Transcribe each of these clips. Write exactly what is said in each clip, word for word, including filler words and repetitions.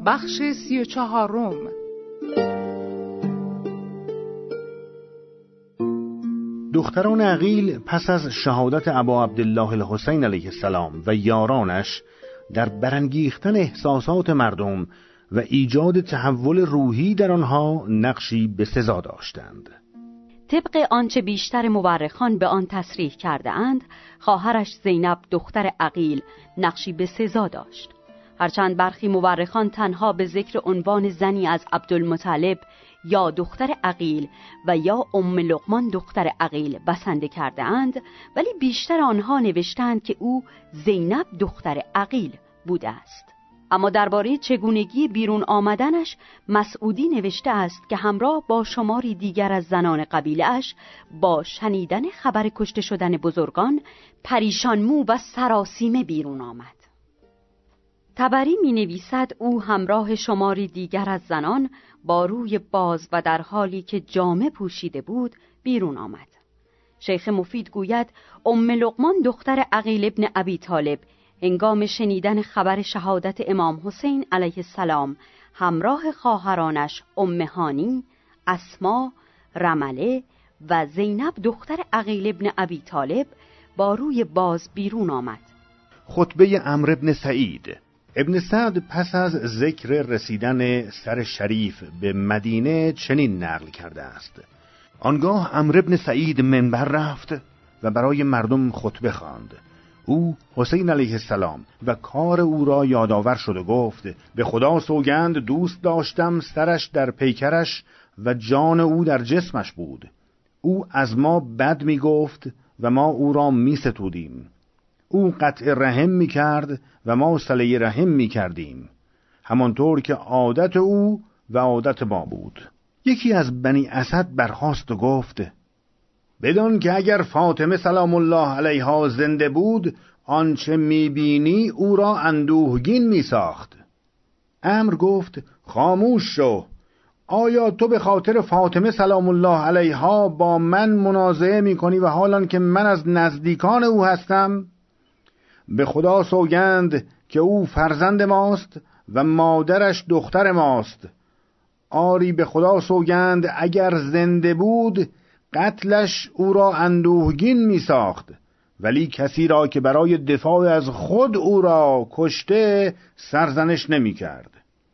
بخش سی و چهارم. دختران عقیل پس از شهادت ابا عبدالله الحسین علیه السلام و یارانش در برانگیختن احساسات مردم و ایجاد تحول روحی در آنها نقشی بسزا داشتند. طبق آنچه بیشتر مورخان به آن تصریح کرده اند، خواهرش زینب دختر عقیل نقشی بسزا داشت. هرچند برخی مورخان تنها به ذکر عنوان زنی از عبدالمطلب یا دختر عقیل و یا ام لقمان دختر عقیل بسنده کرده اند، ولی بیشتر آنها نوشتند که او زینب دختر عقیل بوده است. اما درباره چگونگی بیرون آمدنش مسعودی نوشته است که همراه با شماری دیگر از زنان قبیله‌اش با شنیدن خبر کشته شدن بزرگان پریشان مو و سراسیمه بیرون آمد. طبری می نویسد او همراه شماری دیگر از زنان با روی باز و در حالی که جامه پوشیده بود بیرون آمد. شیخ مفید گوید ام لقمان دختر عقیل ابن ابی طالب هنگام شنیدن خبر شهادت امام حسین علیه السلام همراه خواهرانش ام هانی، اسما، رمله و زینب دختر عقیل ابن ابی طالب با روی باز بیرون آمد. خطبه عمرو ابن سعید. ابن سعد پس از ذکر رسیدن سر شریف به مدینه چنین نقل کرده است: آنگاه عمرو ابن سعید منبر رفت و برای مردم خطبه خواند. او حسین علیه السلام و کار او را یادآور شد و گفت: به خدا سوگند دوست داشتم سرش در پیکرش و جان او در جسمش بود. او از ما بد می گفت و ما او را می ستودیم. او قطع رحم می کرد و ما صله رحم می کردیم، همانطور که عادت او و عادت ما بود. یکی از بنی اسد برخاست و گفت: بدان که اگر فاطمه سلام الله علیها زنده بود، آنچه می بینی او را اندوهگین می ساخت. عمرو گفت: خاموش شو. آیا تو به خاطر فاطمه سلام الله علیها با من منازعه می کنی و حالان که من از نزدیکان او هستم؟ به خدا سوگند که او فرزند ماست و مادرش دختر ماست. آری به خدا سوگند اگر زنده بود قتلش او را اندوهگین می ساخت، ولی کسی را که برای دفاع از خود او را کشته سرزنش نمی کرد.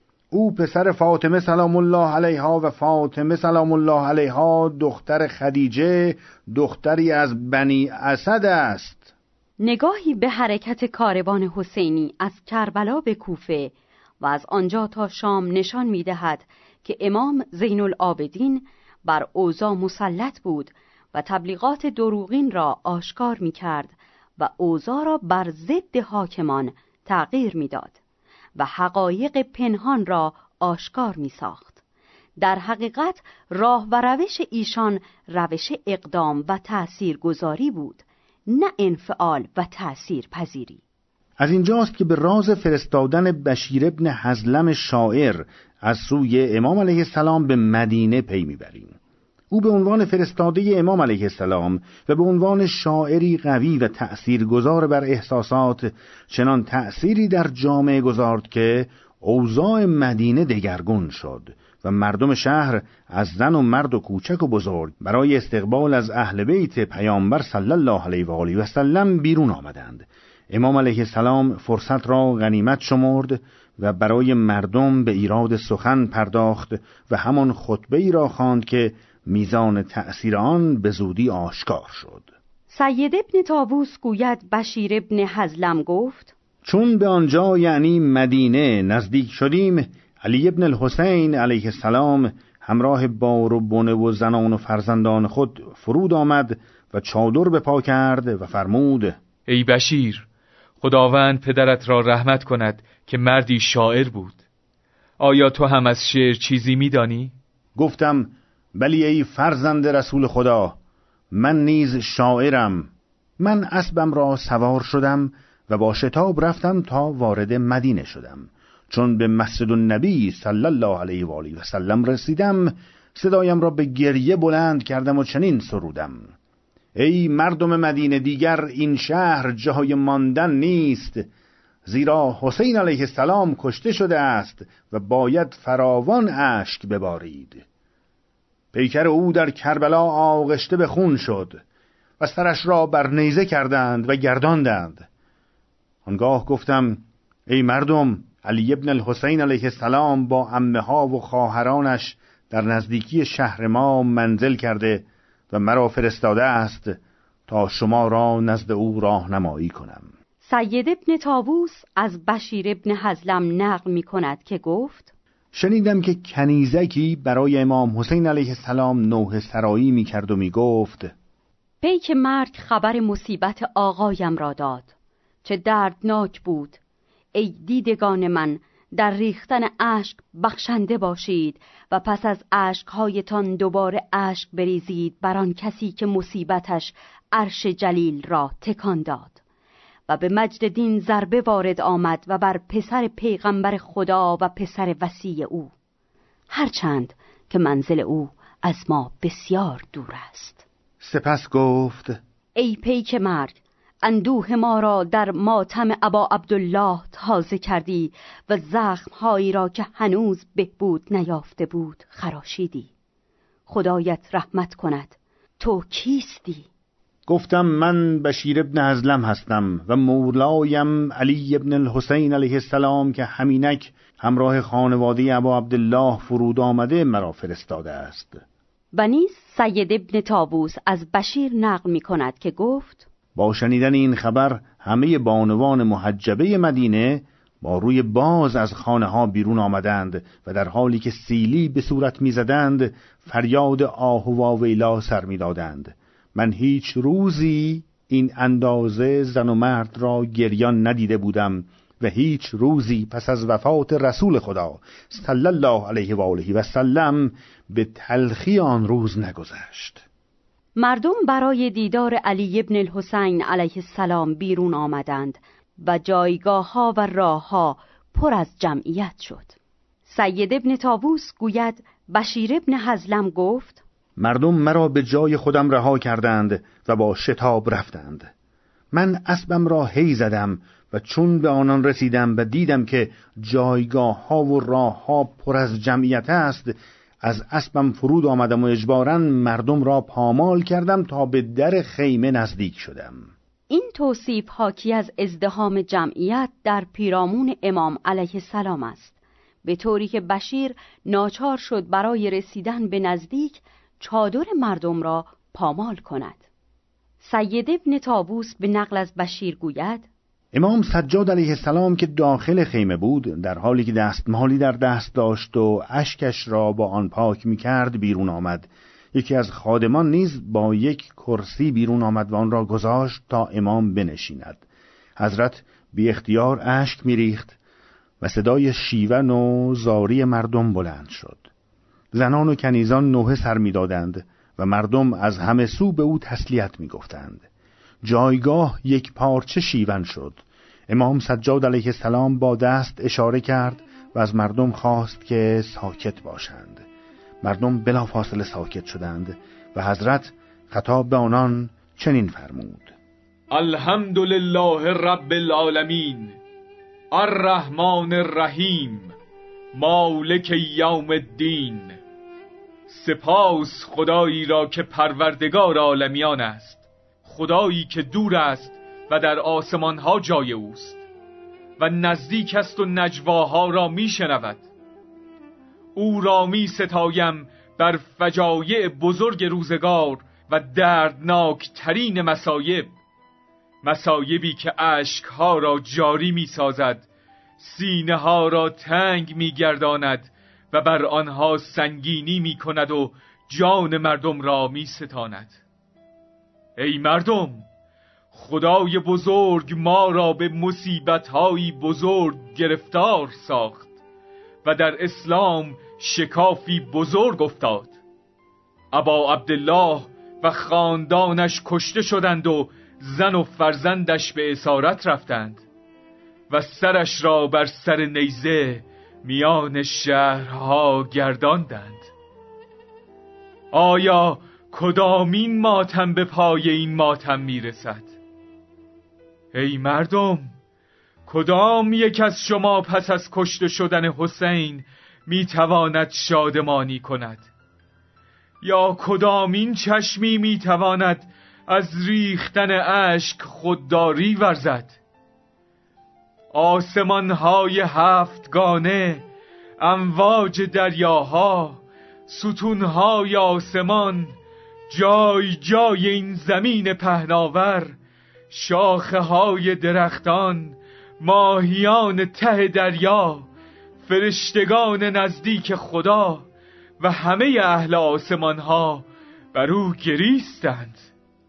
او پسر فاطمه سلام الله علیها و فاطمه سلام الله علیها دختر خدیجه دختری از بنی اسد است. نگاهی به حرکت کاروان حسینی از کربلا به کوفه و از آنجا تا شام نشان می دهد که امام زین العابدین بر اوضاع مسلط بود و تبلیغات دروغین را آشکار می کرد و اوضاع را بر ضد حاکمان تغییر می داد و حقایق پنهان را آشکار می ساخت. در حقیقت راه و روش ایشان روش اقدام و تأثیرگذاری بود، نه انفعال و تأثیر پذیری. از اینجاست که به راز فرستادن بشیر ابن حزلم شاعر از سوی امام علیه السلام به مدینه پی میبریم. او به عنوان فرستاده امام علیه السلام و به عنوان شاعری قوی و تأثیرگذار بر احساسات چنان تأثیری در جامعه گذارد که اوضاع مدینه دگرگون شد و مردم شهر از زن و مرد و کوچک و بزرگ برای استقبال از اهل بیت پیامبر صلی الله علیه و آله و سلم بیرون آمدند. امام علیه السلام فرصت را غنیمت شمرد و برای مردم به ایراد سخن پرداخت و همان خطبه‌ای را خواند که میزان تأثیر آن به زودی آشکار شد. سید ابن طاووس گوید بشیر ابن حزلم گفت: چون به آنجا یعنی مدینه نزدیک شدیم، علی ابن الحسین علیه السلام همراه بار و بنه و زنان و فرزندان خود فرود آمد و چادر به پا کرد و فرمود: ای بشیر، خداوند پدرت را رحمت کند که مردی شاعر بود. آیا تو هم از شعر چیزی می‌دانی؟ گفتم: بلی ای فرزند رسول خدا، من نیز شاعرم. من اسبم را سوار شدم و با شتاب رفتم تا وارد مدینه شدم. چون به مسجد النبی صلی الله علیه و آله و سلم رسیدم، صدایم را به گریه بلند کردم و چنین سرودم: ای مردم مدینه، دیگر این شهر جای ماندن نیست. زیرا حسین علیه السلام کشته شده است و باید فراوان اشک ببارید. پیکر او در کربلا آغشته به خون شد و سرش را بر نیزه کردند و گرداندند. آنگاه گفتم ای مردم، علی ابن الحسین علیه السلام با عمه ها و خواهرانش در نزدیکی شهر ما منزل کرده و مرا فرستاده است تا شما را نزد او راهنمایی کنم. سید ابن طاووس از بشیر ابن حزلم نقل می کند که گفت شنیدم که کنیزکی برای امام حسین علیه السلام نوحه سرایی می کرد و می گفت پیک مرگ خبر مصیبت آقایم را داد، چه دردناک بود. ای دیدگان من، در ریختن اشک بخشنده باشید و پس از اشکهایتان دوباره اشک بریزید بر آن کسی که مصیبتش عرش جلیل را تکان داد و به مجد دین ضربه وارد آمد و بر پسر پیغمبر خدا و پسر وصی او، هرچند که منزل او از ما بسیار دور است. سپس گفت ای پیک مرگ، اندوه ما را در ماتم ابا عبدالله تازه کردی و زخمهایی را که هنوز بهبود نیافته بود خراشیدی. خدایت رحمت کند. تو کیستی؟ گفتم من بشیر ابن حزلم هستم و مولایم علی ابن الحسین علیه السلام که همینک همراه خانواده ابا عبدالله فرود آمده مرا فرستاده است. و نیز سید ابن طاووس از بشیر نقل می کند که گفت با شنیدن این خبر همه بانوان محجبه مدینه با روی باز از خانه ها بیرون آمدند و در حالی که سیلی به صورت می زدند فریاد آه و واویلا سر می دادند. من هیچ روزی این اندازه زن و مرد را گریان ندیده بودم و هیچ روزی پس از وفات رسول خدا صلی الله علیه و آله و سلم به تلخی آن روز نگذشت. مردم برای دیدار علی ابن الحسین علیه السلام بیرون آمدند و جایگاه ها و راه ها پر از جمعیت شد. سید ابن طاووس گوید بشیر ابن حزلم گفت مردم مرا به جای خودم رها کردند و با شتاب رفتند. من اسبم را هی زدم و چون به آنان رسیدم و دیدم که جایگاه ها و راه ها پر از جمعیت است، از اسبم فرود آمدم و اجباراً مردم را پامال کردم تا به در خیمه نزدیک شدم. این توصیف حاکی از ازدحام جمعیت در پیرامون امام علیه السلام است، به طوری که بشیر ناچار شد برای رسیدن به نزدیک چادر مردم را پامال کند. سید ابن طاووس به نقل از بشیر گوید امام سجاد علیه السلام که داخل خیمه بود، در حالی که دستمالی در دست داشت و اشکش را با آن پاک می کرد بیرون آمد. یکی از خادمان نیز با یک کرسی بیرون آمد و آن را گذاشت تا امام بنشیند. حضرت بی اختیار اشک می ریخت و صدای شیون و زاری مردم بلند شد. زنان و کنیزان نوحه سر می دادند و مردم از همه سو به او تسلیت می گفتند. جایگاه یک پارچه شیون شد. امام سجاد علیه السلام با دست اشاره کرد و از مردم خواست که ساکت باشند. مردم بلافاصله ساکت شدند و حضرت خطاب به آنان چنین فرمود: الحمدلله رب العالمین، الرحمن الرحیم، مالک یوم الدین. سپاس خدایی را که پروردگار عالمیان است، خدایی که دور است و در آسمان ها جای اوست و نزدیک است و نجواها را می شنود. او را می ستایم بر فجایع بزرگ روزگار و دردناک ترین مصایب، مصایبی که اشکها را جاری می سازد، سینه ها را تنگ می گرداند و بر آنها سنگینی می کند و جان مردم را می ستاند. ای مردم، خدای بزرگ ما را به مصیبت‌های بزرگ گرفتار ساخت و در اسلام شکافی بزرگ افتاد. ابا عبدالله و خاندانش کشته شدند و زن و فرزندش به اسارت رفتند و سرش را بر سر نیزه میان شهرها گرداندند. آیا کدامین ماتم به پای این ماتم میرسد؟ ای مردم، کدام یک از شما پس از کشته شدن حسین میتواند شادمانی کند؟ یا کدام این چشمی میتواند از ریختن اشک خودداری ورزد؟ آسمان‌های هفتگانه، امواج دریاها، ستون‌های آسمان، جای جای این زمین پهناور، شاخه‌های درختان، ماهیان ته دریا، فرشتگان نزدیک خدا و همه اهل آسمان‌ها بر او گریستند.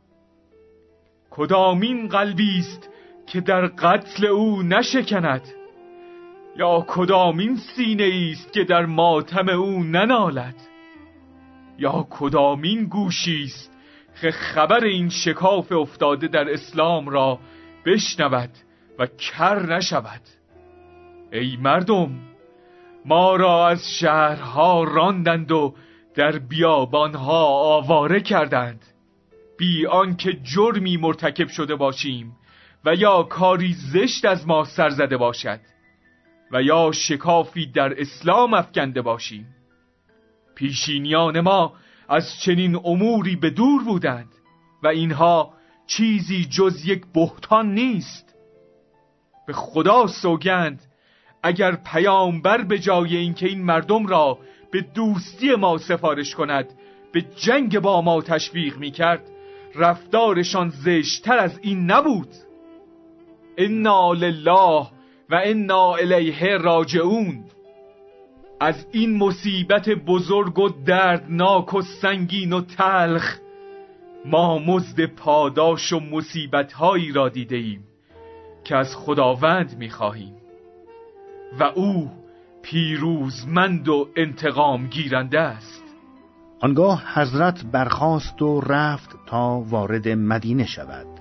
کدامین قلبی است که در قتل او نشکند؟ یا کدامین سینه است که در ماتم او ننالد؟ یا کدامین گوشی است که خبر این شکاف افتاده در اسلام را بشنود و کر نشود؟ ای مردم، ما را از شهرها راندند و در بیابانها آواره کردند، بی آنکه جرمی مرتکب شده باشیم و یا کاری زشت از ما سر زده باشد و یا شکافی در اسلام افکنده باشیم. پیشینیان ما از چنین اموری به دور بودند و اینها چیزی جز یک بهتان نیست. به خدا سوگند اگر پیامبر به جای اینکه این مردم را به دوستی ما سفارش کند به جنگ با ما تشویق می‌کرد، رفتارشان زشت‌تر از این نبود. انا لله و انا الیه راجعون. از این مصیبت بزرگ و دردناک و سنگین و تلخ ما مزد پاداش و مصیبت‌هایی را دیده‌ایم که از خداوند می‌خواهیم و او پیروزمند و انتقام گیرنده است. آنگاه حضرت برخاست و رفت تا وارد مدینه شود.